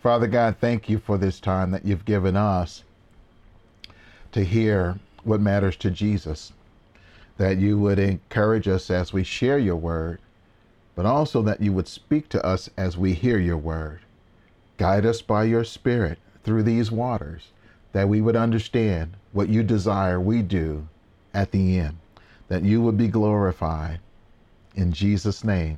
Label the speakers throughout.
Speaker 1: Father God, thank you for this time that you've given us to hear what matters to Jesus, that you would encourage us as we share your word, but also that you would speak to us as we hear your word. Guide us by your Spirit through these waters, that we would understand what you desire we do at the end, that you would be glorified. In Jesus' name,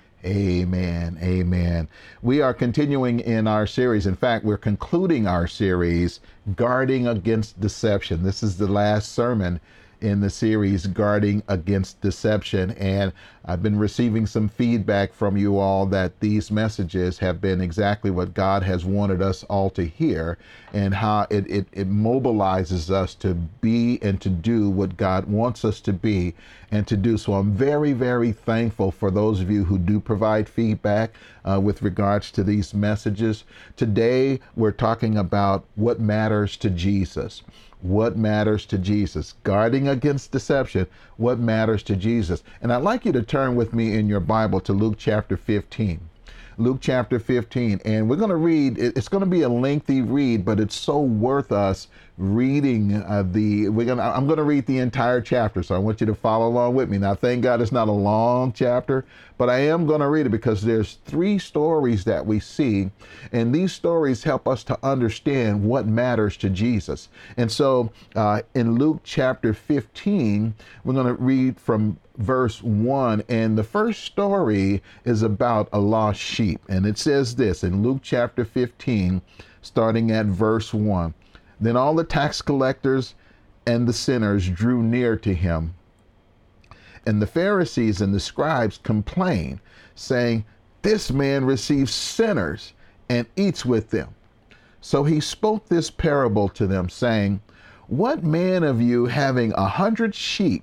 Speaker 1: amen. Amen. We are continuing in our series. In fact, we're concluding our series, Guarding Against Deception. This is the last sermon in the series, Guarding Against Deception. And I've been receiving some feedback from you all that these messages have been exactly what God has wanted us all to hear, and how it mobilizes us to be and to do what God wants us to be and to do. So I'm very, very thankful for those of you who do provide feedback with regards to these messages. Today, we're talking about what matters to Jesus. What matters to Jesus? Guarding against deception. What matters to Jesus? And I'd like you to turn with me in your Bible to Luke chapter 15. Luke chapter 15. And we're going to read, it's going to be a lengthy read, but it's so worth us reading I'm going to read the entire chapter. So I want you to follow along with me. Now, thank God it's not a long chapter, but I am going to read it because there's 3 stories that we see, and these stories help us to understand what matters to Jesus. And so in Luke chapter 15, we're going to read from verse 1, and the first story is about a lost sheep. And it says this in Luke chapter 15, starting at verse 1. Then all the tax collectors and the sinners drew near to him, and the Pharisees and the scribes complained, saying, "This man receives sinners and eats with them." So he spoke this parable to them, saying, "What man of you, having 100 sheep,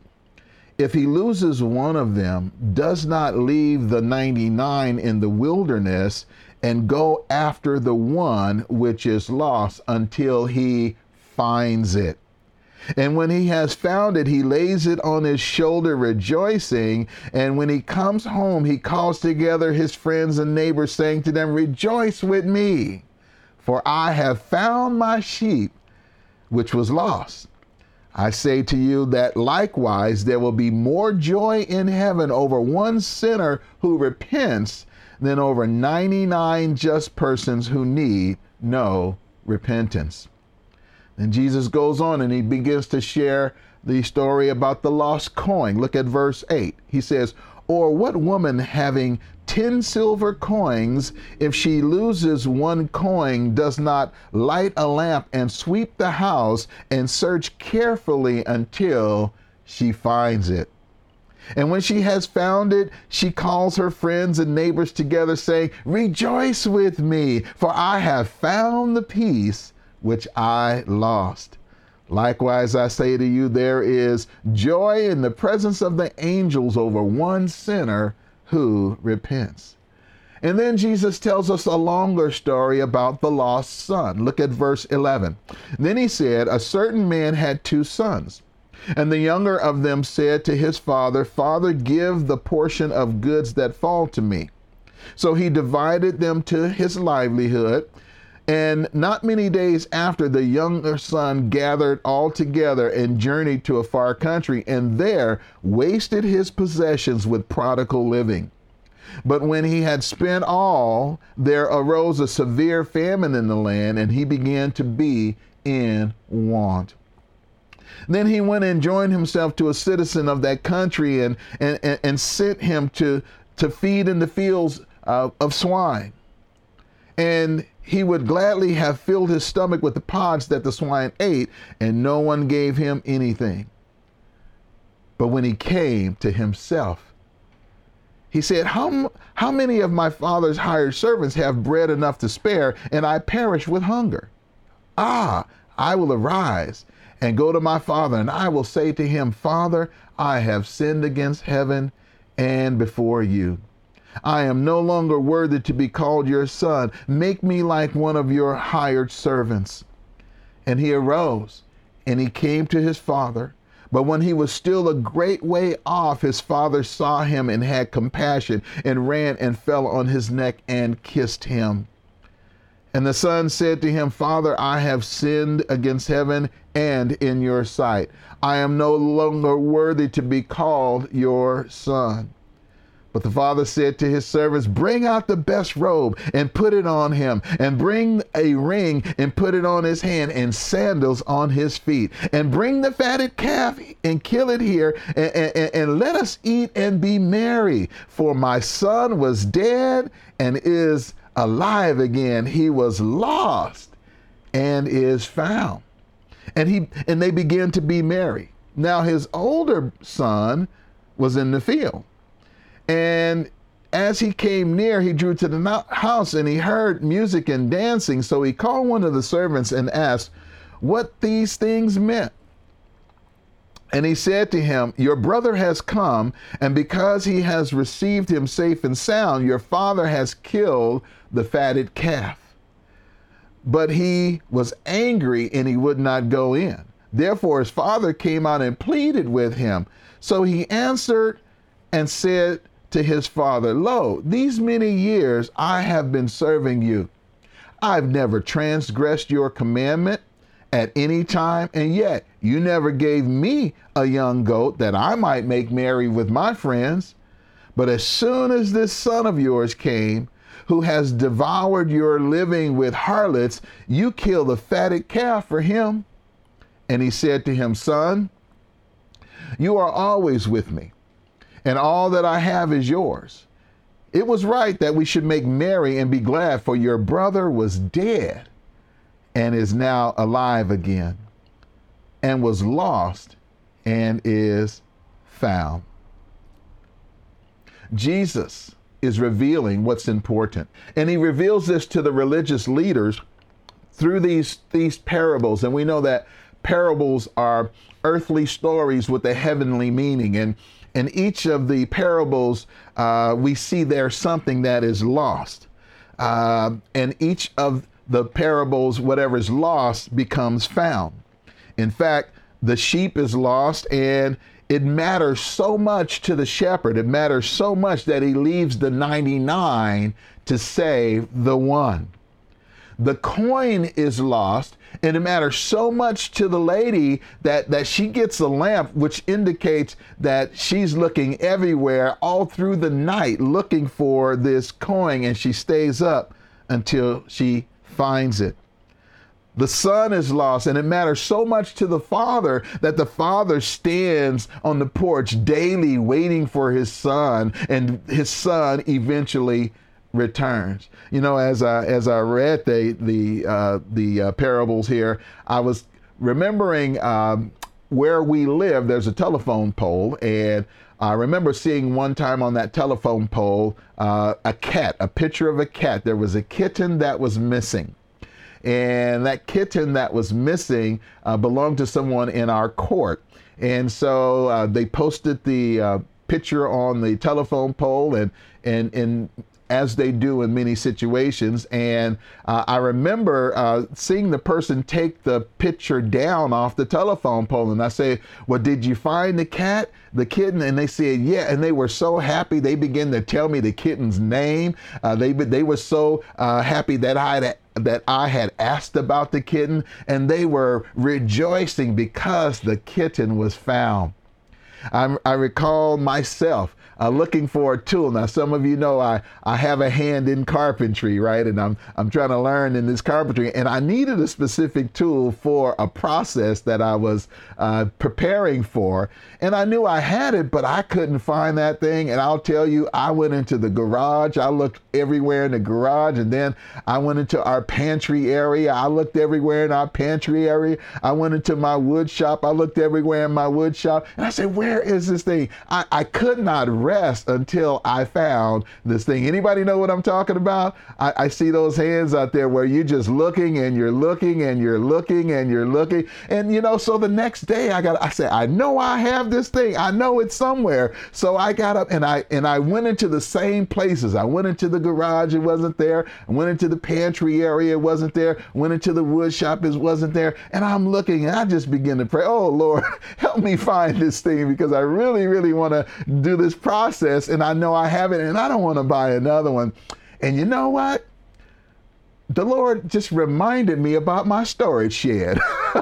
Speaker 1: if he loses one of them, does not leave the 99 in the wilderness and go after the one which is lost until he finds it? And when he has found it, he lays it on his shoulder, rejoicing. And when he comes home, he calls together his friends and neighbors, saying to them, 'Rejoice with me, for I have found my sheep which was lost.' I say to you that likewise there will be more joy in heaven over one sinner who repents than over 99 just persons who need no repentance." And Jesus goes on and he begins to share the story about the lost coin. Look at verse 8. He says, "Or what woman having 10 silver coins, if she loses one coin, does not light a lamp and sweep the house and search carefully until she finds it? And when she has found it, she calls her friends and neighbors together, saying, 'Rejoice with me, for I have found the piece which I lost.' Likewise, I say to you, there is joy in the presence of the angels over one sinner who repents." And then Jesus tells us a longer story about the lost son. Look at verse 11. Then he said, "A certain man had 2 sons. And the younger of them said to his father, 'Father, give the portion of goods that fall to me.' So he divided them to his livelihood. And not many days after, the younger son gathered all together and journeyed to a far country, and there wasted his possessions with prodigal living. But when he had spent all, there arose a severe famine in the land, and he began to be in want. Then he went and joined himself to a citizen of that country and sent him to feed in the fields of swine. And he would gladly have filled his stomach with the pods that the swine ate, and no one gave him anything. But when he came to himself, he said, how many of my father's hired servants have bread enough to spare, and I perish with hunger? I will arise and go to my father, and I will say to him, Father, I have sinned against heaven and before you. I am no longer worthy to be called your son. Make me like one of your hired servants. And he arose and he came to his father. But when he was still a great way off, his father saw him and had compassion and ran and fell on his neck and kissed him. And the son said to him, Father, I have sinned against heaven and in your sight. I am no longer worthy to be called your son. But the father said to his servants, bring out the best robe and put it on him, and bring a ring and put it on his hand, and sandals on his feet. And bring the fatted calf and kill it here, and let us eat and be merry. For my son was dead and is alive again. He was lost and is found. And they began to be merry. Now his older son was in the field. And as he came near, he drew to the house, and he heard music and dancing. So he called one of the servants and asked what these things meant. And he said to him, your brother has come, and because he has received him safe and sound, your father has killed the fatted calf. But he was angry, and he would not go in. Therefore his father came out and pleaded with him. So he answered and said to his father, lo, these many years I have been serving you. I've never transgressed your commandment at any time, and yet you never gave me a young goat that I might make merry with my friends. But as soon as this son of yours came, who has devoured your living with harlots, you killed the fatted calf for him. And he said to him, son, you are always with me, and all that I have is yours. It was right that we should make merry and be glad, for your brother was dead and is now alive again, and was lost and is found. Jesus is revealing what's important, and he reveals this to the religious leaders through these parables. And we know that parables are earthly stories with a heavenly meaning, and in each of the parables, we see there's something that is lost. And each of the parables, whatever is lost becomes found. In fact, the sheep is lost, and it matters so much to the shepherd. It matters so much that he leaves the 99 to save the one. The coin is lost, and it matters so much to the lady that she gets a lamp, which indicates that she's looking everywhere all through the night looking for this coin, and she stays up until she finds it. The son is lost, and it matters so much to the father that the father stands on the porch daily waiting for his son, and his son eventually returns. You know, as I read the parables here, I was remembering where we live. There's a telephone pole, and I remember seeing one time on that telephone pole a picture of a cat. There was a kitten that was missing. And that kitten that was missing belonged to someone in our court. And so they posted the picture on the telephone pole, and as they do in many situations. And I remember seeing the person take the picture down off the telephone pole. And I say, well, did you find the kitten? And they said, yeah. And they were so happy. They began to tell me the kitten's name. They were so happy that I had asked about the kitten, and they were rejoicing because the kitten was found. I recall myself looking for a tool. Now, some of you know I have a hand in carpentry, right? And I'm trying to learn in this carpentry, and I needed a specific tool for a process that I was preparing for. And I knew I had it, but I couldn't find that thing. And I'll tell you, I went into the garage. I looked everywhere in the garage, and then I went into our pantry area. I looked everywhere in our pantry area. I went into my wood shop. I looked everywhere in my wood shop, and I said, where is this thing? I could not rest until I found this thing. Anybody know what I'm talking about? I see those hands out there where you're just looking and you're looking and you're looking and you're looking. And, you know, so the next day I said, I know I have this thing. I know it's somewhere. So I got up and I went into the same places. I went into the garage. It wasn't there. I went into the pantry area. It wasn't there. Went into the wood shop. It wasn't there. And I'm looking, and I just begin to pray, oh, Lord, help me find this thing, because I really, really want to do this process, and I know I have it, and I don't want to buy another one. And you know what? the Lord just reminded me about my storage shed.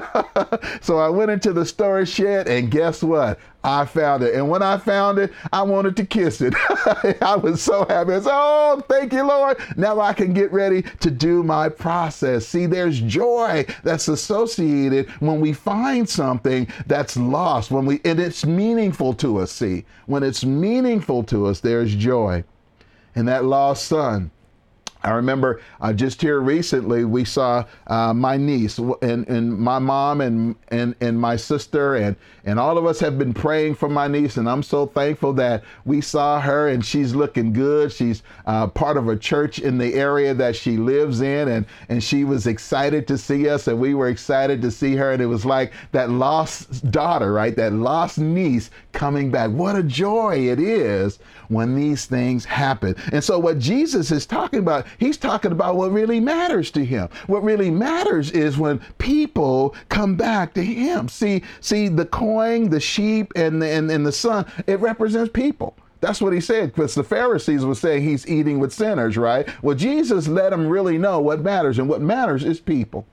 Speaker 1: So I went into the storage shed, and guess what? I found it. And when I found it, I wanted to kiss it. I was so happy. I said, oh, thank you, Lord. Now I can get ready to do my process. See, there's joy that's associated when we find something that's lost, and it's meaningful to us. See, when it's meaningful to us, there's joy. And that lost son, I remember just here recently, we saw my niece and my mom and my sister and all of us have been praying for my niece. And I'm so thankful that we saw her and she's looking good. She's part of a church in the area that she lives in. And she was excited to see us, and we were excited to see her. And it was like that lost daughter, right? That lost niece coming back. What a joy it is when these things happen. And so what Jesus is talking about, he's talking about what really matters to him. What really matters is when people come back to him. See the coin, the sheep, and the son, it represents people. That's what he said, because the Pharisees were saying he's eating with sinners, right? Well, Jesus let them really know what matters, and what matters is people.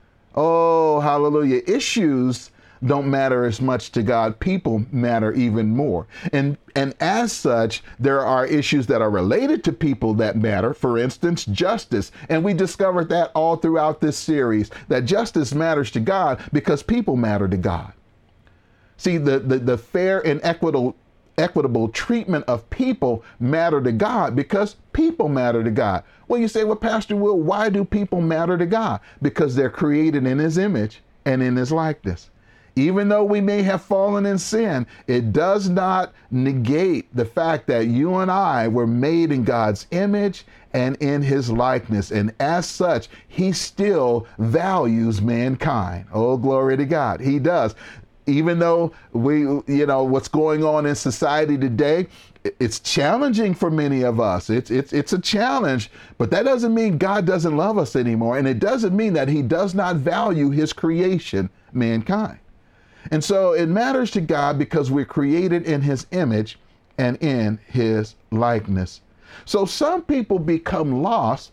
Speaker 1: Oh, hallelujah. Issues don't matter as much to God. People matter even more. And as such, there are issues that are related to people that matter. For instance, justice. And we discovered that all throughout this series, that justice matters to God because people matter to God. See, the fair and equitable treatment of people matter to God because people matter to God. Well, you say, well, Pastor Will, why do people matter to God? Because they're created in his image and in his likeness. Even though we may have fallen in sin, it does not negate the fact that you and I were made in God's image and in his likeness. And as such, he still values mankind. Oh, glory to God. He does. Even though what's going on in society today, it's challenging for many of us. It's a challenge, but that doesn't mean God doesn't love us anymore. And it doesn't mean that he does not value his creation, mankind. And so it matters to God because we're created in his image and in his likeness. So some people become lost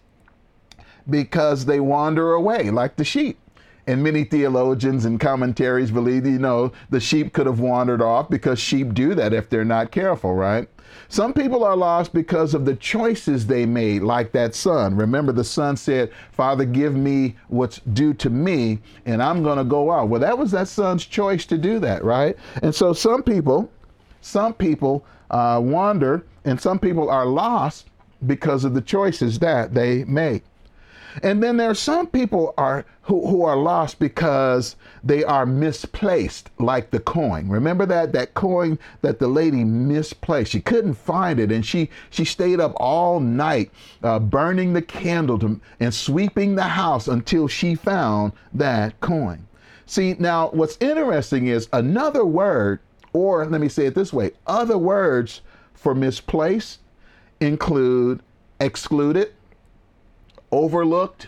Speaker 1: because they wander away like the sheep. And many theologians and commentaries believe, the sheep could have wandered off because sheep do that if they're not careful, right? Some people are lost because of the choices they made, like that son. Remember, the son said, Father, give me what's due to me, and I'm going to go out. Well, that was that son's choice to do that, right? And so some people wander, and some people are lost because of the choices that they make. And then there are some people who are lost because they are misplaced, like the coin. Remember that coin that the lady misplaced? She couldn't find it, and she stayed up all night burning the candle and sweeping the house until she found that coin. See, now what's interesting is another word, or let me say it this way, other words for misplaced include excluded, overlooked,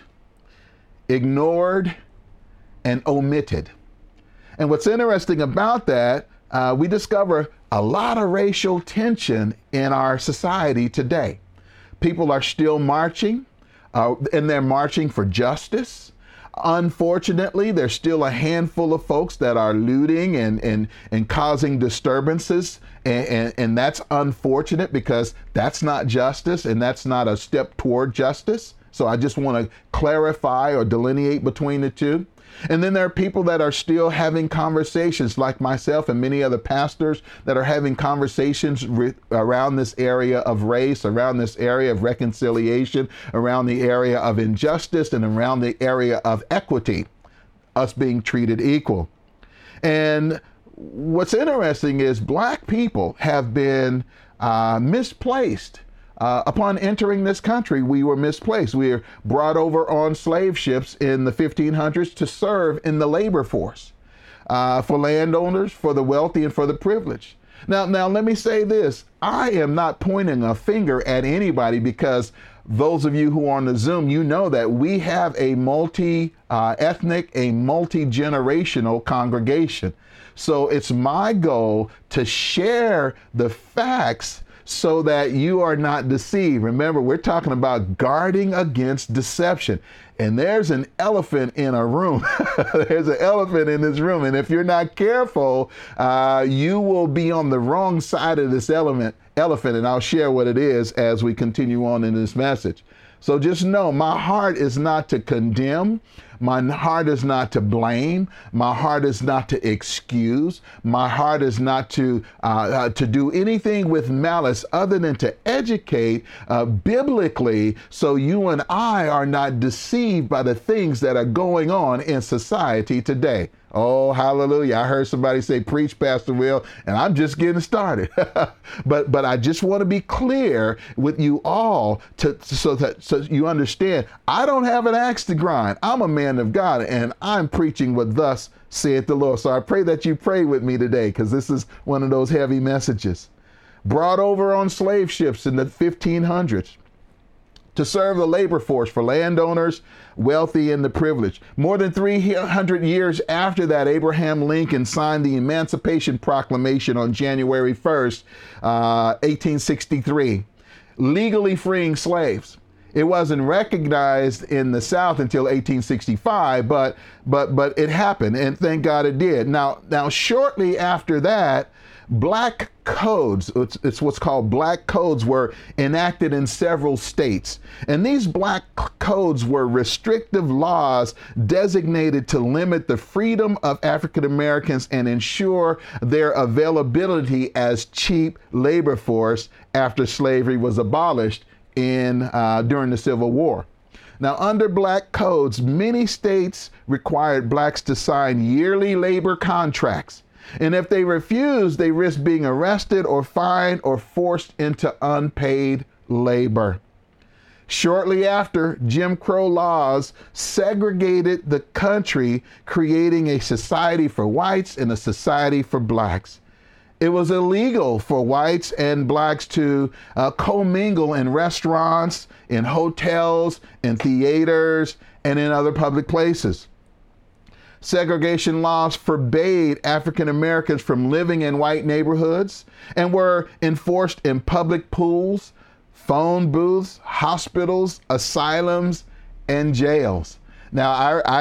Speaker 1: ignored, and omitted. And what's interesting about that, we discover a lot of racial tension in our society today. People are still marching, and they're marching for justice. Unfortunately, there's still a handful of folks that are looting and causing disturbances. And that's unfortunate because that's not justice, and that's not a step toward justice. So I just want to clarify or delineate between the two. And then there are people that are still having conversations, like myself and many other pastors that are having conversations around this area of race, around this area of reconciliation, around the area of injustice, and around the area of equity, us being treated equal. And what's interesting is Black people have been misplaced. Upon entering this country, we were misplaced. We were brought over on slave ships in the 1500s to serve in the labor force for landowners, for the wealthy, and for the privileged. Now, let me say this. I am not pointing a finger at anybody, because those of you who are on the Zoom, you know that we have a multi-ethnic, a multi-generational congregation. So it's my goal to share the facts so that you are not deceived. Remember, we're talking about guarding against deception. And there's an elephant in a room. There's an elephant in this room. And if you're not careful, you will be on the wrong side of this elephant. And I'll share what it is as we continue on in this message. So just know, my heart is not to condemn. My heart is not to blame. My heart is not to excuse. My heart is not to do anything with malice other than to educate biblically, so you and I are not deceived by the things that are going on in society today. Oh, hallelujah. I heard somebody say, preach, Pastor Will, and I'm just getting started. But I just want to be clear with you all so you understand, I don't have an axe to grind. I'm a man of God, and I'm preaching what thus saith the Lord. So I pray that you pray with me today, because this is one of those heavy messages. Brought over on slave ships in the 1500s. To serve the labor force for landowners, wealthy, and the privileged. More than 300 years after that, Abraham Lincoln signed the Emancipation Proclamation on January 1st, 1863, legally freeing slaves. It wasn't recognized in the South until 1865, but it happened, and thank God it did. Now shortly after that, black codes, it's what's called black codes, were enacted in several states. And these black codes were restrictive laws designated to limit the freedom of African Americans and ensure their availability as cheap labor force after slavery was abolished during the Civil War. Now, under black codes, many states required blacks to sign yearly labor contracts. And if they refused, they risked being arrested or fined or forced into unpaid labor. Shortly after, Jim Crow laws segregated the country, creating a society for whites and a society for blacks. It was illegal for whites and blacks to commingle in restaurants, in hotels, in theaters, and in other public places. Segregation laws forbade African Americans from living in white neighborhoods and were enforced in public pools, phone booths, hospitals, asylums, and jails. Now,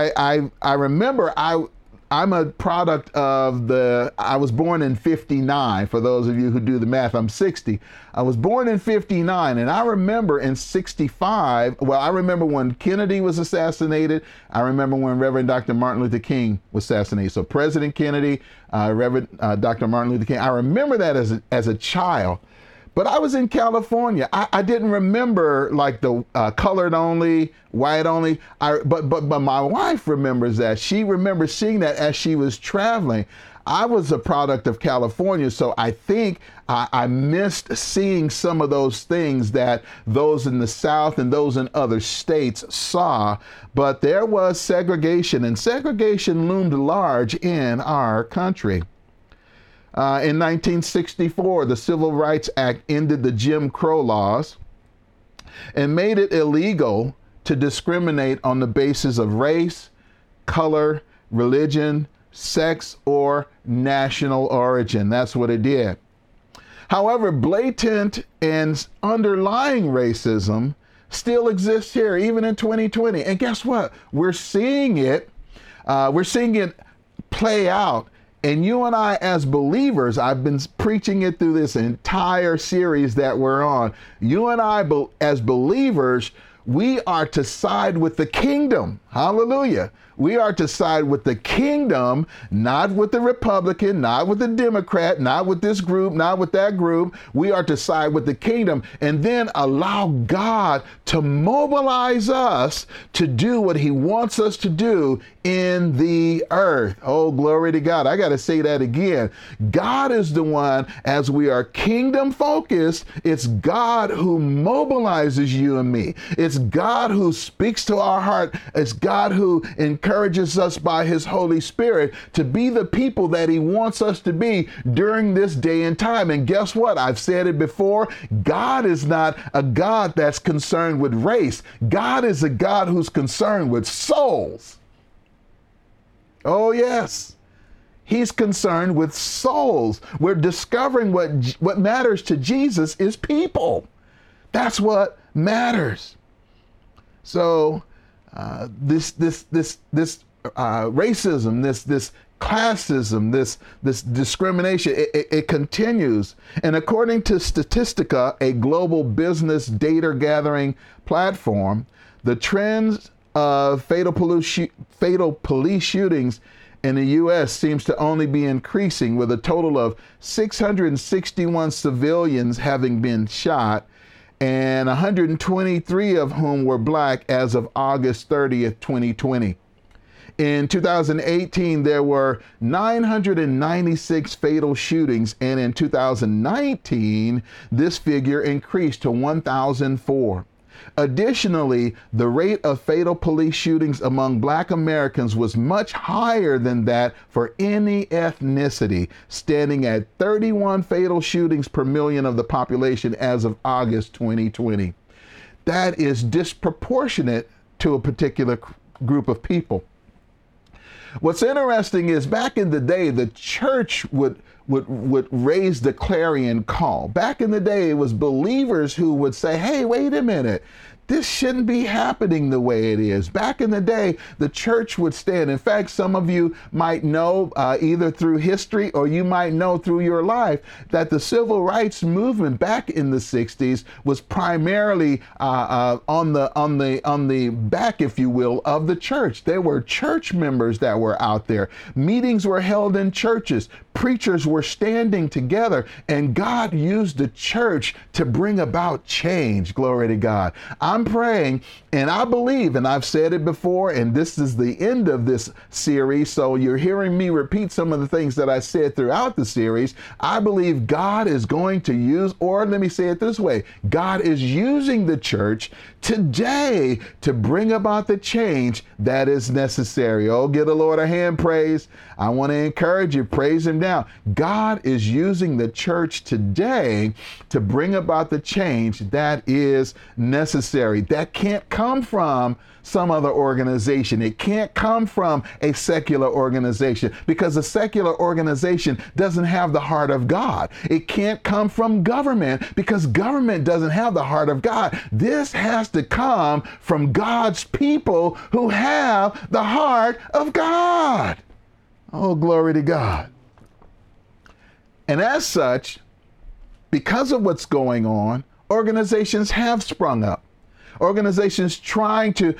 Speaker 1: I remember I'm a product of I was born in 59. For those of you who do the math, I'm 60. I was born in 59, and I remember in 65, I remember when Kennedy was assassinated. I remember when Reverend Dr. Martin Luther King was assassinated. So President Kennedy, Reverend Dr. Martin Luther King, I remember that as a child. But I was in California. I didn't remember like the colored only, white only. But my wife remembers that. She remembers seeing that as she was traveling. I was a product of California, so I think I missed seeing some of those things that those in the South and those in other states saw. But there was segregation, and segregation loomed large in our country. In 1964, the Civil Rights Act ended the Jim Crow laws and made it illegal to discriminate on the basis of race, color, religion, sex, or national origin. That's what it did. However, blatant and underlying racism still exists here, even in 2020. And guess what? We're seeing it play out. And you and I, as believers, I've been preaching it through this entire series that we're on. You and I, as believers, we are to side with the kingdom. Hallelujah. We are to side with the kingdom, not with the Republican, not with the Democrat, not with this group, not with that group. We are to side with the kingdom and then allow God to mobilize us to do what he wants us to do in the earth. Oh, glory to God. I got to say that again. God is the one, as we are kingdom focused, it's God who mobilizes you and me. It's God who speaks to our heart. It's God who encourages us by his Holy Spirit to be the people that he wants us to be during this day and time. And guess what? I've said it before. God is not a God that's concerned with race. God is a God who's concerned with souls. Oh, yes. He's concerned with souls. We're discovering what matters to Jesus is people. That's what matters. So racism, this classism, this discrimination, it continues. And according to Statistica, a global business data gathering platform, the trends of fatal police shootings in the U.S. seems to only be increasing, with a total of 661 civilians having been shot, and 123 of whom were black as of August 30th, 2020. In 2018, there were 996 fatal shootings, and in 2019, this figure increased to 1,004. Additionally, the rate of fatal police shootings among Black Americans was much higher than that for any ethnicity, standing at 31 fatal shootings per million of the population as of August 2020. That is disproportionate to a particular group of people. What's interesting is back in the day, the church would raise the clarion call. Back in the day, it was believers who would say, hey, wait a minute. This shouldn't be happening the way it is. Back in the day, the church would stand. In fact, some of you might know either through history or you might know through your life that the civil rights movement back in the 60s was primarily on the back, if you will, of the church. There were church members that were out there. Meetings were held in churches. Preachers were standing together, and God used the church to bring about change. Glory to God. I'm praying, and I believe, and I've said it before, and this is the end of this series, so you're hearing me repeat some of the things that I said throughout the series. I believe God is going to use, or let me say it this way, God is using the church today to bring about the change that is necessary. Oh, give the Lord a hand praise. I want to encourage you, praise Him now. God is using the church today to bring about the change that is necessary. That can't come from some other organization. It can't come from a secular organization, because a secular organization doesn't have the heart of God. It can't come from government, because government doesn't have the heart of God. This has to come from God's people who have the heart of God. Oh, glory to God. And as such, because of what's going on, organizations have sprung up. Organizations trying to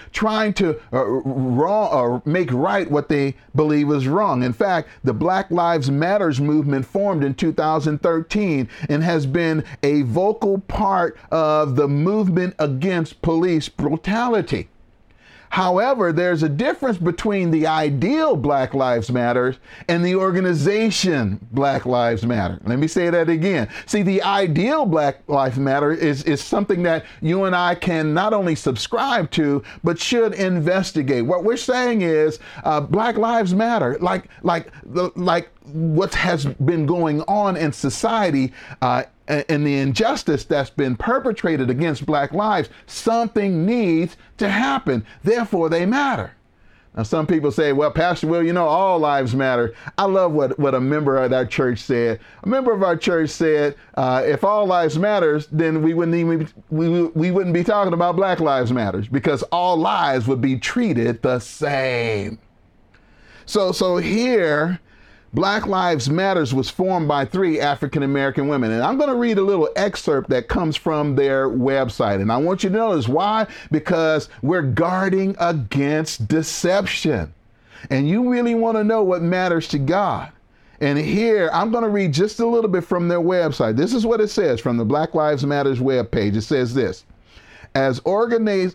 Speaker 1: make right what they believe is wrong. In fact, the Black Lives Matters movement formed in 2013 and has been a vocal part of the movement against police brutality. However, there's a difference between the ideal Black Lives Matter and the organization Black Lives Matter. Let me say that again. See, the ideal Black Lives Matter is something that you and I can not only subscribe to, but should investigate. What we're saying is Black Lives Matter, like what has been going on in society, and the injustice that's been perpetrated against Black lives, something needs to happen. Therefore, they matter. Now, some people say, well, Pastor Will, you know, all lives matter. I love what a member of our church said. A member of our church said, if all lives matters, then we wouldn't be talking about Black Lives Matters, because all lives would be treated the same. So here, Black Lives Matters was formed by 3 African-American women. And I'm going to read a little excerpt that comes from their website. And I want you to notice why? Because we're guarding against deception. And you really want to know what matters to God. And here, I'm going to read just a little bit from their website. This is what it says from the Black Lives Matters webpage. It says this: as organizers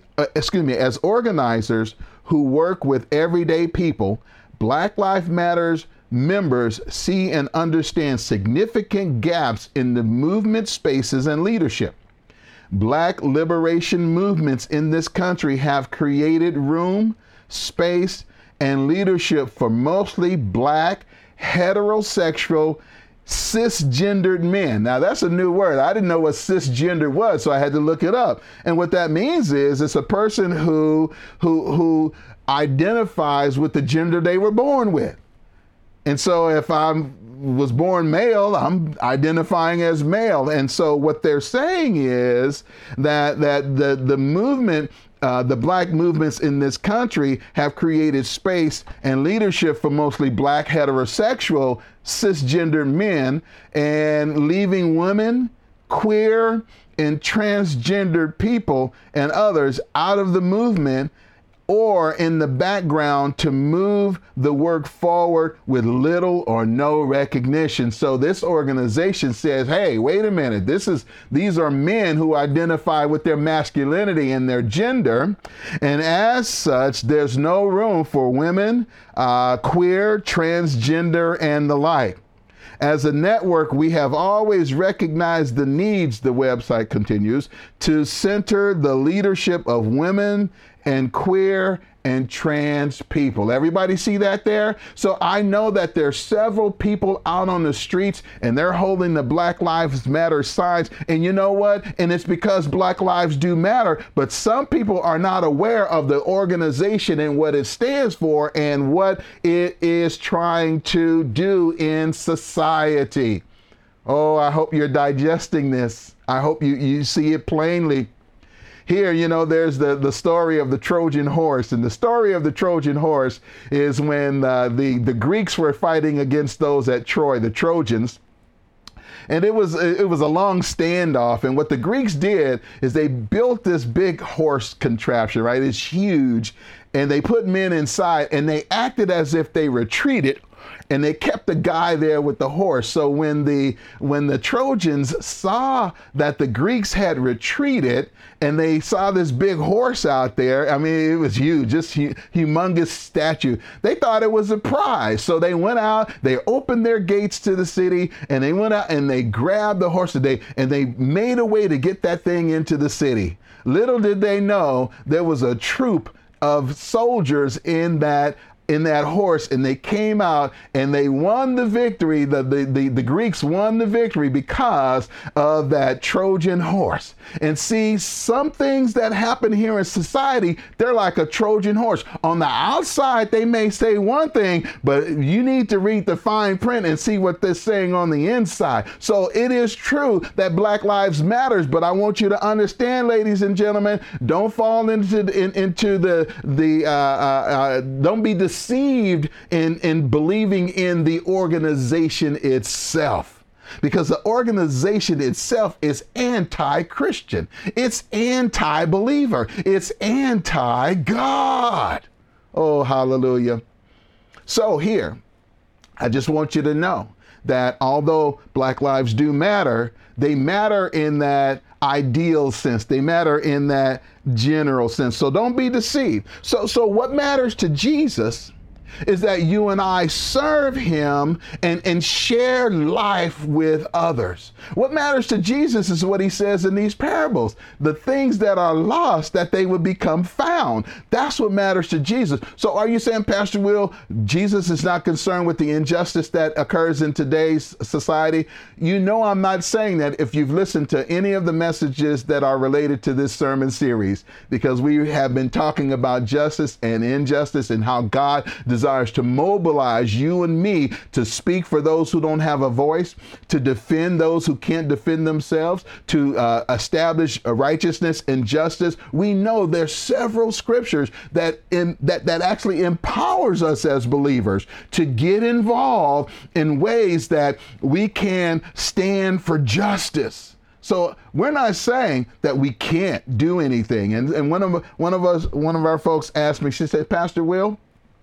Speaker 1: who work with everyday people, Black Lives Matters members see and understand significant gaps in the movement spaces and leadership. Black liberation movements in this country have created room, space, and leadership for mostly Black, heterosexual, cisgendered men. Now, that's a new word. I didn't know what cisgender was, so I had to look it up. And what that means is it's a person who identifies with the gender they were born with. And so if I was born male, I'm identifying as male. And so what they're saying is that the movement the black movements in this country have created space and leadership for mostly black heterosexual cisgender men, and leaving women, queer, and transgendered people and others out of the movement or in the background to move the work forward with little or no recognition. So this organization says, hey, wait a minute, these are men who identify with their masculinity and their gender, and as such, there's no room for women, queer, transgender, and the like. As a network, we have always recognized the needs, the website continues, to center the leadership of women and queer and trans people. Everybody see that there? So I know that there's several people out on the streets and they're holding the Black Lives Matter signs. And you know what? And it's because Black lives do matter, but some people are not aware of the organization and what it stands for and what it is trying to do in society. Oh, I hope you're digesting this. I hope you see it plainly. Here, you know, there's the story of the Trojan horse. And the story of the Trojan horse is when the Greeks were fighting against those at Troy, the Trojans. And it was a long standoff. And what the Greeks did is they built this big horse contraption, right? It's huge. And they put men inside and they acted as if they retreated. And they kept the guy there with the horse. So when the Trojans saw that the Greeks had retreated and they saw this big horse out there, I mean, it was huge, just humongous statue. They thought it was a prize. So they went out, they opened their gates to the city, and they went out and they grabbed the horse today and they made a way to get that thing into the city. Little did they know there was a troop of soldiers in that horse, and they came out and they won the victory. The Greeks won the victory because of that Trojan horse. And see, some things that happen here in society, they're like a Trojan horse. On the outside, they may say one thing, but you need to read the fine print and see what they're saying on the inside. So it is true that Black Lives Matters, but I want you to understand, ladies and gentlemen, don't fall into don't be deceived in believing in the organization itself, because the organization itself is anti-Christian. It's anti-believer. It's anti-God. Oh, hallelujah. So here, I just want you to know that although Black lives do matter, they matter in that ideal sense. They matter in that general sense. So don't be deceived. So what matters to Jesus is that you and I serve him and share life with others. What matters to Jesus is what he says in these parables. The things that are lost, that they would become found. That's what matters to Jesus. So are you saying, Pastor Will, Jesus is not concerned with the injustice that occurs in today's society? You know I'm not saying that if you've listened to any of the messages that are related to this sermon series, because we have been talking about justice and injustice and how God desires to mobilize you and me to speak for those who don't have a voice, to defend those who can't defend themselves, to establish righteousness and justice. We know there's several scriptures that actually empowers us as believers to get involved in ways that we can stand for justice. So we're not saying that we can't do anything. And one of our folks asked me, she said, Pastor Will,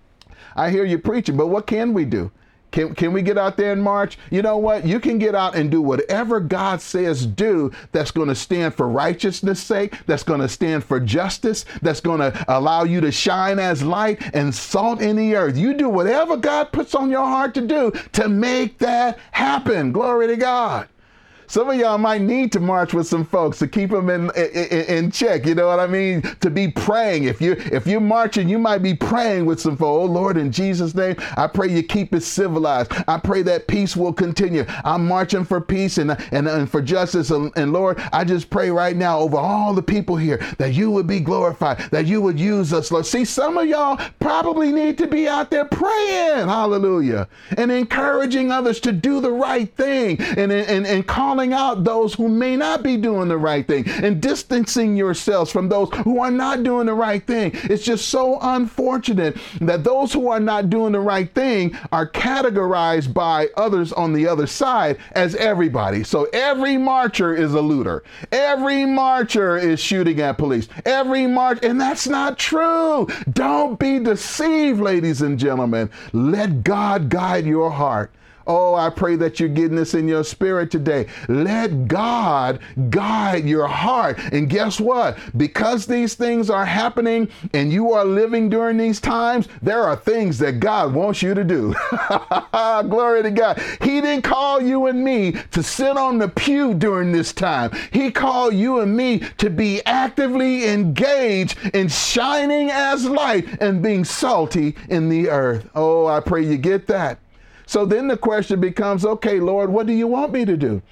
Speaker 1: I hear you preaching, but what can we do? Can we get out there and march? You know what? You can get out and do whatever God says do that's going to stand for righteousness' sake, that's going to stand for justice, that's going to allow you to shine as light and salt in the earth. You do whatever God puts on your heart to do to make that happen. Glory to God. Some of y'all might need to march with some folks to keep them in check. You know what I mean? To be praying. If you're marching, you might be praying with some folks. Oh Lord, in Jesus' name, I pray you keep it civilized. I pray that peace will continue. I'm marching for peace and for justice. And Lord, I just pray right now over all the people here that you would be glorified, that you would use us, Lord. See, some of y'all probably need to be out there praying, hallelujah, and encouraging others to do the right thing and calling calling out those who may not be doing the right thing and distancing yourselves from those who are not doing the right thing. It's just so unfortunate that those who are not doing the right thing are categorized by others on the other side as everybody. So every marcher is a looter. Every marcher is shooting at police. Every march, and that's not true. Don't be deceived, ladies and gentlemen. Let God guide your heart. Oh, I pray that you're getting this in your spirit today. Let God guide your heart. And guess what? Because these things are happening and you are living during these times, there are things that God wants you to do. Glory to God. He didn't call you and me to sit on the pew during this time. He called you and me to be actively engaged in shining as light and being salty in the earth. Oh, I pray you get that. So then the question becomes, okay, Lord, what do you want me to do?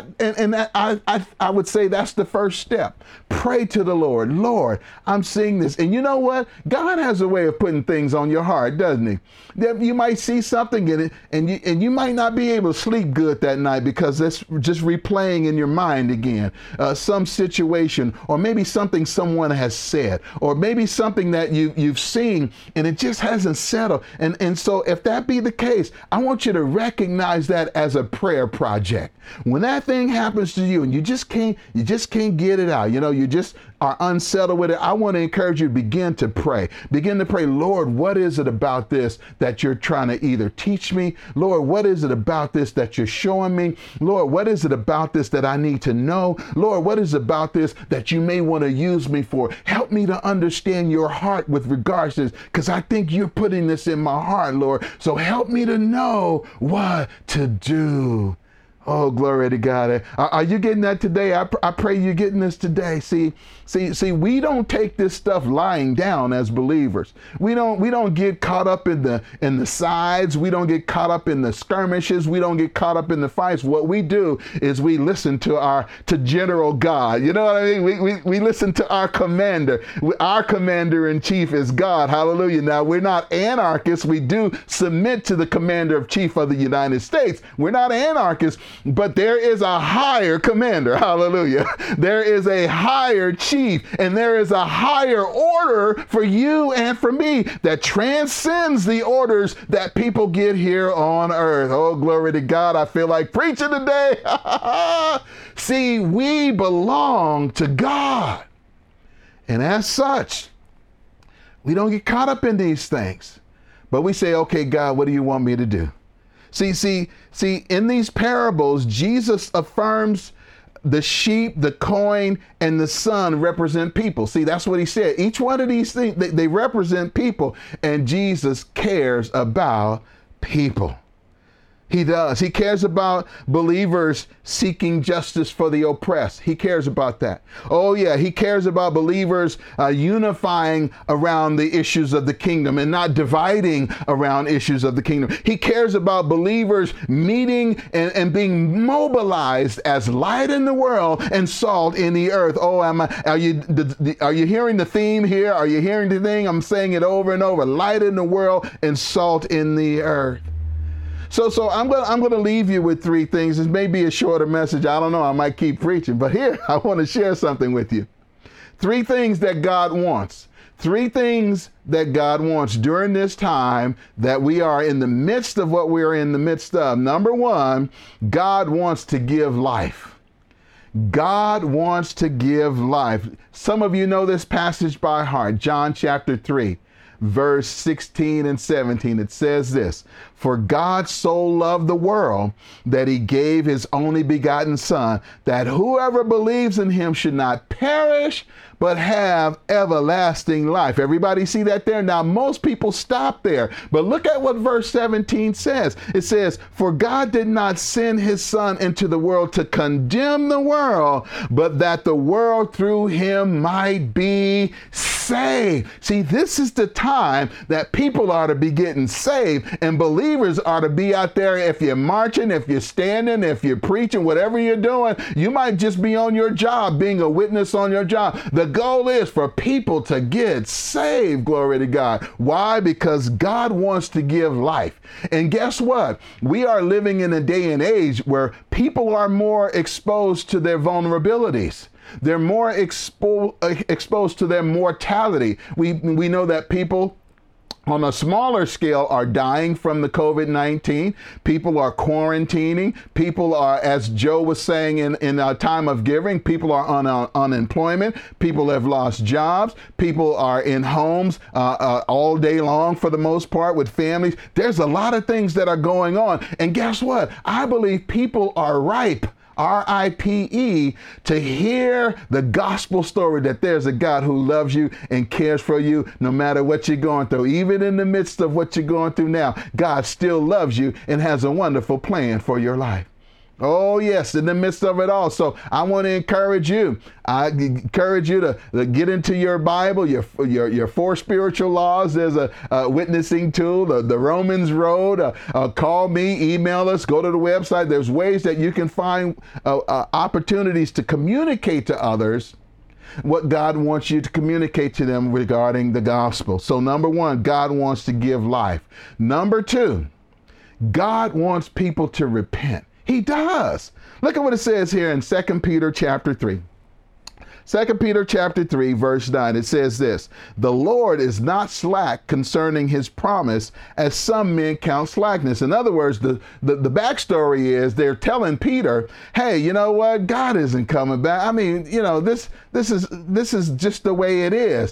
Speaker 1: I would say that's the first step. Pray to the Lord. Lord, I'm seeing this. And you know what? God has a way of putting things on your heart, doesn't he? That you might see something in it and you might not be able to sleep good that night because it's just replaying in your mind again. Some situation, or maybe something someone has said, or maybe something that you've seen and it just hasn't settled. And so if that be the case, I want you to recognize that as a prayer project. When that thing happens to you and you just can't get it out, you just are unsettled with it, I want to encourage you to begin to pray. Begin to pray, Lord, what is it about this that you're trying to either teach me? Lord, what is it about this that you're showing me? Lord, what is it about this that I need to know? Lord, what is it about this that you may want to use me for? Help me to understand your heart with regards to this, because I think you're putting this in my heart, Lord. So help me to know what to do. Oh, glory to God. Are you getting that today? I pray you're getting this today. See, we don't take this stuff lying down as believers. We don't get caught up in the sides. We don't get caught up in the skirmishes. We don't get caught up in the fights. What we do is we listen to General God. You know what I mean? We listen to our commander. Our commander in chief is God. Hallelujah. Now, we're not anarchists. We do submit to the commander in chief of the United States. We're not anarchists. But there is a higher commander, hallelujah. There is a higher chief, and there is a higher order for you and for me that transcends the orders that people get here on earth. Oh, glory to God. I feel like preaching today. See, we belong to God. And as such, we don't get caught up in these things. But we say, okay, God, what do you want me to do? See, in these parables, Jesus affirms the sheep, the coin, and the son represent people. See, that's what he said. Each one of these things, they represent people, and Jesus cares about people. He does. He cares about believers seeking justice for the oppressed. He cares about that. Oh, yeah. He cares about believers unifying around the issues of the kingdom and not dividing around issues of the kingdom. He cares about believers meeting and being mobilized as light in the world and salt in the earth. Oh, are you hearing the theme here? Are you hearing the thing? I'm saying it over and over. Light in the world and salt in the earth. So I'm going to leave you with three things. This may be a shorter message. I don't know. I might keep preaching. But here, I want to share something with you. Three things that God wants. Three things that God wants during this time that we are in the midst of what we're in the midst of. Number one, God wants to give life. God wants to give life. Some of you know this passage by heart. John chapter 3. Verse 16 and 17, it says this: "For God so loved the world that he gave his only begotten son, that whoever believes in him should not perish, but have everlasting life." Everybody see that there? Now, most people stop there, but look at what verse 17 says. It says, "For God did not send his son into the world to condemn the world, but that the world through him might be saved." saved. See, this is the time that people are to be getting saved, and believers are to be out there. If you're marching, if you're standing, if you're preaching, whatever you're doing, you might just be on your job, being a witness on your job. The goal is for people to get saved, glory to God. Why? Because God wants to give life. And guess what? We are living in a day and age where people are more exposed to their vulnerabilities. They're more exposed to their mortality. We know that people on a smaller scale are dying from the COVID-19. People are quarantining. People are, as Joe was saying in a time of giving, people are on unemployment. People have lost jobs. People are in homes all day long for the most part with families. There's a lot of things that are going on. And guess what? I believe people are ripe. RIPE, to hear the gospel story that there's a God who loves you and cares for you no matter what you're going through. Even in the midst of what you're going through now, God still loves you and has a wonderful plan for your life. Oh, yes, in the midst of it all. So I want to encourage you. I encourage you to get into your Bible, your 4 spiritual laws. There's a witnessing tool, the Romans Road. Call me, email us, go to the website. There's ways that you can find opportunities to communicate to others what God wants you to communicate to them regarding the gospel. So number 1, God wants to give life. Number 2, God wants people to repent. He does. Look at what it says here in 2 Peter chapter 3. 2 Peter chapter 3, verse 9, it says this: the Lord is not slack concerning his promise, as some men count slackness. In other words, the backstory is they're telling Peter, hey, you know what? God isn't coming back. I mean, you know, this is just the way it is.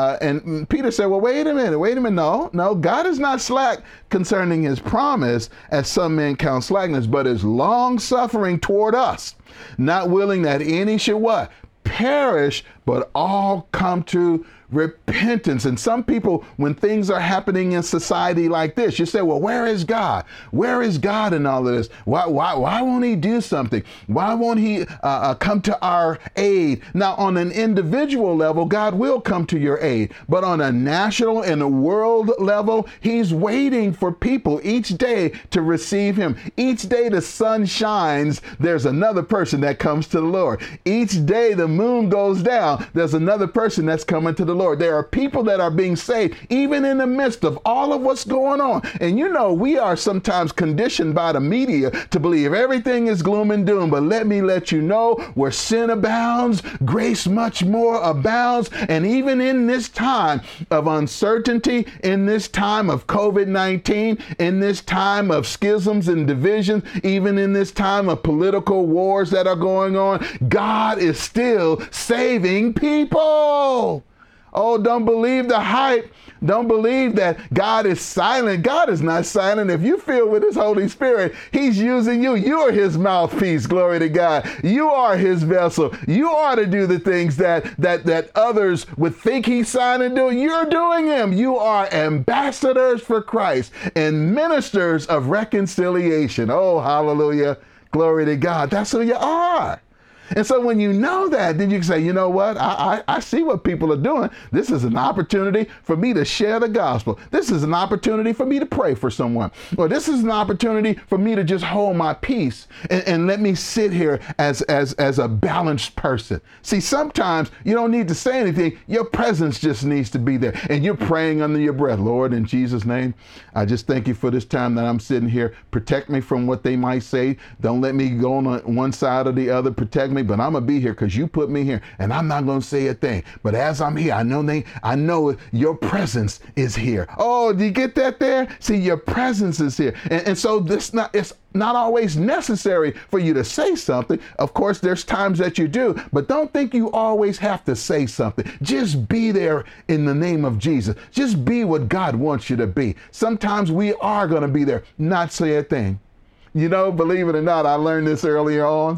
Speaker 1: And Peter said, well, wait a minute. No, God is not slack concerning his promise, as some men count slackness, but is long suffering toward us, not willing that any should what? Perish, but all come to repentance. And some people, when things are happening in society like this, you say, well, where is God? Where is God in all of this? Why won't he do something? Why won't he come to our aid? Now, on an individual level, God will come to your aid. But on a national and a world level, he's waiting for people each day to receive him. Each day the sun shines, there's another person that comes to the Lord. Each day the moon goes down, there's another person that's coming to the Lord. There are people that are being saved even in the midst of all of what's going on. And you know, we are sometimes conditioned by the media to believe everything is gloom and doom. But let me let you know, where sin abounds, grace much more abounds. And even in this time of uncertainty, in this time of COVID-19, in this time of schisms and divisions, even in this time of political wars that are going on, God is still saving people. Oh, don't believe the hype. Don't believe that God is silent. God is not silent. If you feel with his Holy Spirit, he's using you. You are his mouthpiece. Glory to God. You are his vessel. You are to do the things that others would think he's silent doing. You're doing them. You are ambassadors for Christ and ministers of reconciliation. Oh, hallelujah. Glory to God. That's who you are. And so when you know that, then you can say, you know what? I see what people are doing. This is an opportunity for me to share the gospel. This is an opportunity for me to pray for someone. Or this is an opportunity for me to just hold my peace and let me sit here as a balanced person. See, sometimes you don't need to say anything. Your presence just needs to be there. And you're praying under your breath. Lord, in Jesus' name, I just thank you for this time that I'm sitting here. Protect me from what they might say. Don't let me go on one side or the other. Protect me. But I'm going to be here because you put me here, and I'm not going to say a thing. But as I'm here, I know your presence is here. Oh, do you get that there? See, your presence is here. And so it's not always necessary for you to say something. Of course, there's times that you do, but don't think you always have to say something. Just be there in the name of Jesus. Just be what God wants you to be. Sometimes we are going to be there, not say a thing. You know, believe it or not, I learned this earlier on.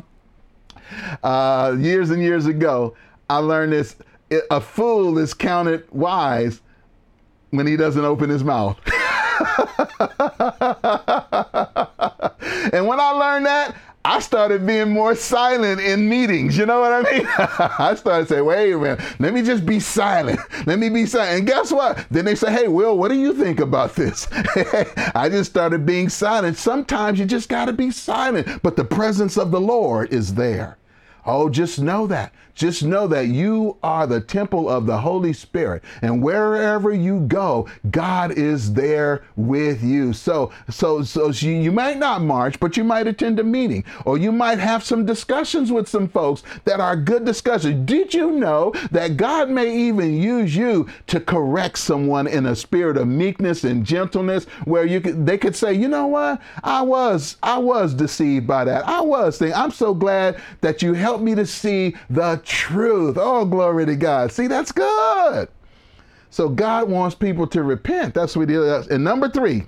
Speaker 1: Years and years ago, I learned this. A fool is counted wise when he doesn't open his mouth. And when I learned that, I started being more silent in meetings. You know what I mean? I started saying, wait a minute, let me just be silent. Let me be silent. And guess what? Then they say, hey, Will, what do you think about this? I just started being silent. Sometimes you just got to be silent, but the presence of the Lord is there. Oh, just know that. Just know that you are the temple of the Holy Spirit. And wherever you go, God is there with you. So you might not march, but you might attend a meeting, or you might have some discussions with some folks that are good discussions. Did you know that God may even use you to correct someone in a spirit of meekness and gentleness, where they could say, you know what? I was deceived by that. I'm so glad that you helped me to see the truth. Oh, glory to God. See, that's good. So God wants people to repent. That's what he does. And number 3,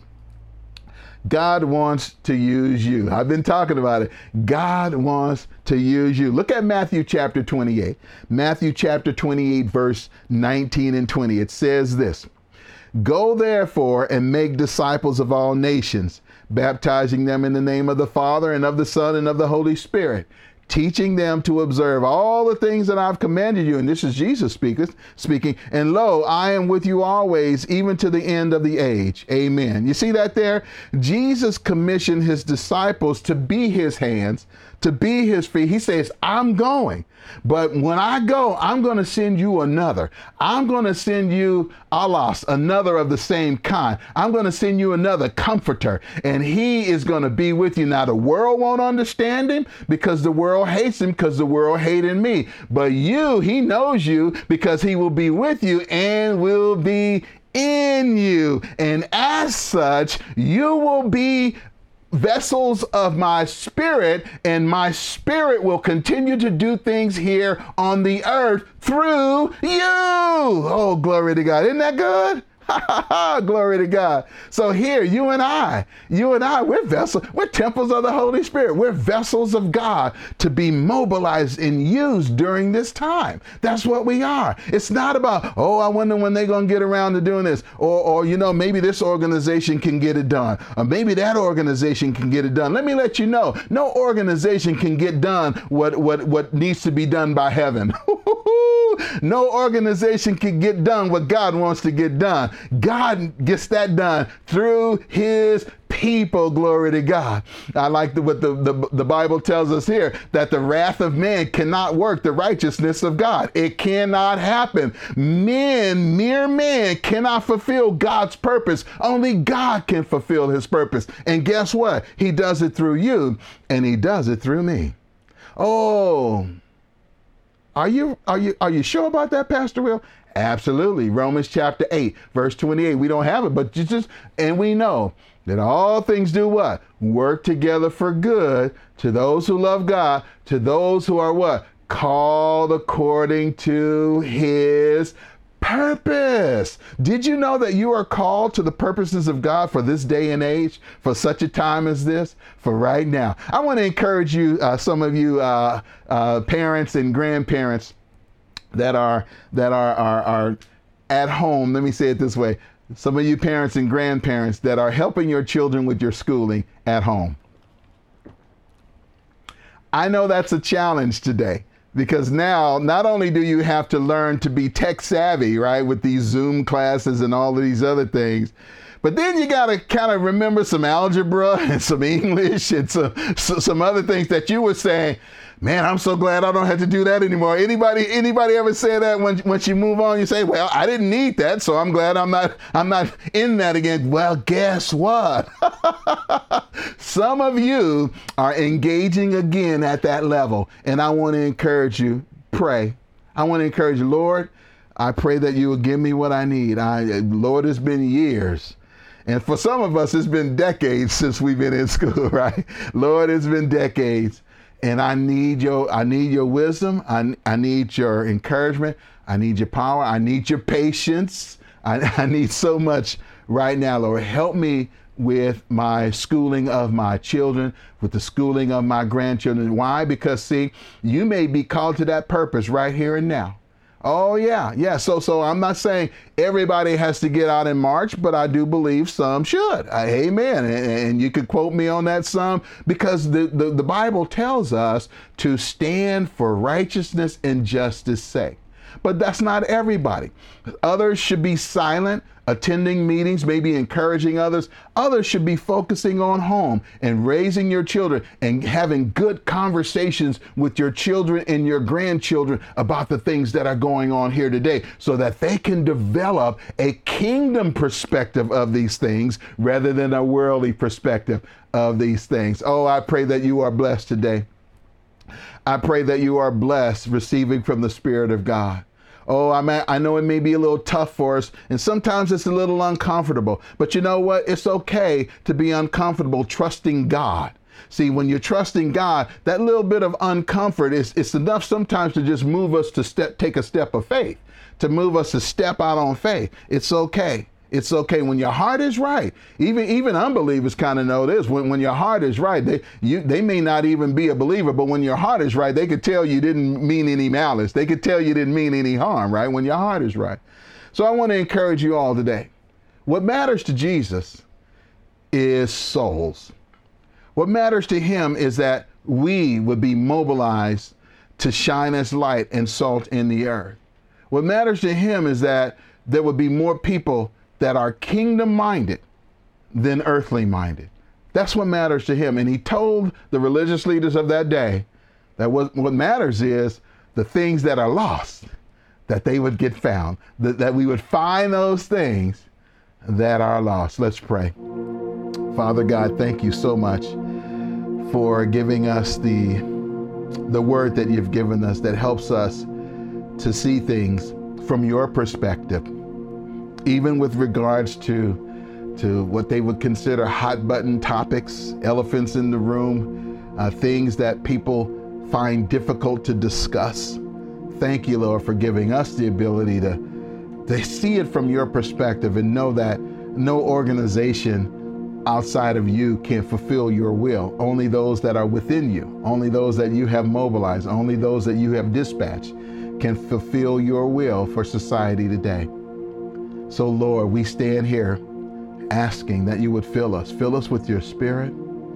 Speaker 1: God wants to use you. I've been talking about it. God wants to use you. Look at Matthew chapter 28. Matthew chapter 28, verse 19 and 20. It says this: "Go therefore and make disciples of all nations, baptizing them in the name of the Father and of the Son and of the Holy Spirit, teaching them to observe all the things that I've commanded you." And this is Jesus speaking. "And lo, I am with you always, even to the end of the age." Amen. You see that there? Jesus commissioned his disciples to be his hands, to be his feet. He says, I'm going. But when I go, I'm going to send you another. I'm going to send you allos, another of the same kind. I'm going to send you another comforter, and he is going to be with you. Now, the world won't understand him because the world hates him, because the world hated me. But you, he knows you because he will be with you and will be in you. And as such, you will be vessels of my spirit, and my spirit will continue to do things here on the earth through you. Oh, glory to God. Isn't that good? Glory to God. So here, you and I, we're vessels, we're temples of the Holy Spirit. We're vessels of God to be mobilized and used during this time. That's what we are. It's not about, oh, I wonder when they're going to get around to doing this, or maybe this organization can get it done, or maybe that organization can get it done. Let me let you know, no organization can get done what needs to be done by heaven. No organization can get done what God wants to get done. God gets that done through his people. Glory to God. I like what the Bible tells us here, that the wrath of man cannot work the righteousness of God. It cannot happen. Mere man cannot fulfill God's purpose. Only God can fulfill his purpose. And guess what? He does it through you, and he does it through me. Oh, Are you sure about that, Pastor Will? Absolutely. Romans chapter 8, verse 28. We don't have it, but and we know that all things do what? Work together for good to those who love God, to those who are what? Called according to his purpose. Did you know that you are called to the purposes of God for this day and age, for such a time as this, for right now? I want to encourage you, some of you parents and grandparents that are at home. Let me say it this way. Some of you parents and grandparents that are helping your children with your schooling at home. I know that's a challenge today, because now not only do you have to learn to be tech savvy, right, with these Zoom classes and all of these other things, but then you got to kind of remember some algebra and some English and some other things that you were saying, man, I'm so glad I don't have to do that anymore. Anybody ever say that when you move on, you say, well, I didn't need that, so I'm glad I'm not in that again. Well, guess what? Some of you are engaging again at that level, and I want to encourage you, pray. I want to encourage you, Lord, I pray that you will give me what I need. Lord, it's been years. And for some of us, it's been decades since we've been in school, right? Lord, it's been decades. And I need your wisdom. I need your encouragement. I need your power. I need your patience. I need so much right now, Lord. Help me with my schooling of my children, with the schooling of my grandchildren. Why? Because, see, you may be called to that purpose right here and now. Oh yeah, yeah. So I'm not saying everybody has to get out in March, but I do believe some should. Amen. And you could quote me on that some, because the Bible tells us to stand for righteousness and justice sake. But that's not everybody. Others should be silent, attending meetings, maybe encouraging others. Others should be focusing on home and raising your children and having good conversations with your children and your grandchildren about the things that are going on here today, so that they can develop a kingdom perspective of these things rather than a worldly perspective of these things. Oh, I pray that you are blessed today. I pray that you are blessed receiving from the Spirit of God. Oh, I know it may be a little tough for us, and sometimes it's a little uncomfortable. But you know what? It's okay to be uncomfortable trusting God. See, when you're trusting God, that little bit of uncomfort it's enough sometimes to just move us to take a step of faith, to move us to step out on faith. It's okay. It's okay when your heart is right. Even unbelievers kind of know this. When your heart is right, they may not even be a believer, but when your heart is right, they could tell you didn't mean any malice. They could tell you didn't mean any harm, right? When your heart is right. So I want to encourage you all today. What matters to Jesus is souls. What matters to him is that we would be mobilized to shine as light and salt in the earth. What matters to him is that there would be more people that are kingdom minded than earthly minded. That's what matters to him. And he told the religious leaders of that day that what matters is the things that are lost, that they would get found, that we would find those things that are lost. Let's pray. Father God, thank you so much for giving us the word that you've given us that helps us to see things from your perspective, even with regards to what they would consider hot button topics, elephants in the room, things that people find difficult to discuss. Thank you, Lord, for giving us the ability to see it from your perspective and know that no organization outside of you can fulfill your will. Only those that are within you, only those that you have mobilized, only those that you have dispatched can fulfill your will for society today. So, Lord, we stand here asking that you would fill us with your Spirit.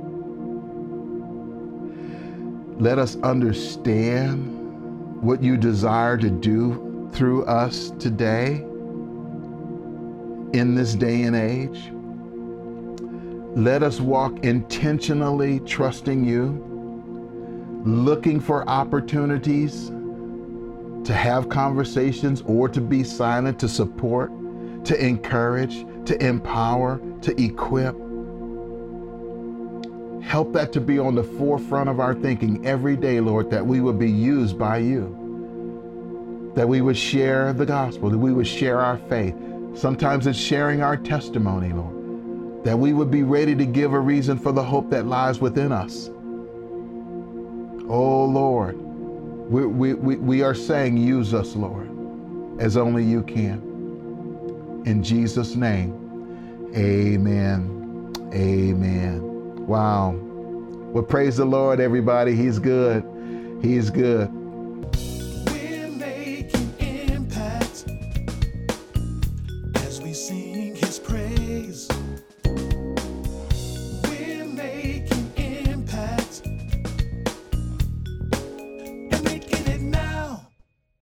Speaker 1: Let us understand what you desire to do through us today in this day and age. Let us walk intentionally trusting you, looking for opportunities to have conversations or to be silent, to support, to encourage, to empower, to equip. Help that to be on the forefront of our thinking every day, Lord, that we would be used by you, that we would share the gospel, that we would share our faith. Sometimes it's sharing our testimony, Lord, that we would be ready to give a reason for the hope that lies within us. Oh, Lord, we are saying, use us, Lord, as only you can. In Jesus' name, amen. Amen. Wow. Well, praise the Lord, everybody. He's good. He's good.
Speaker 2: We're making impact as we sing his praise.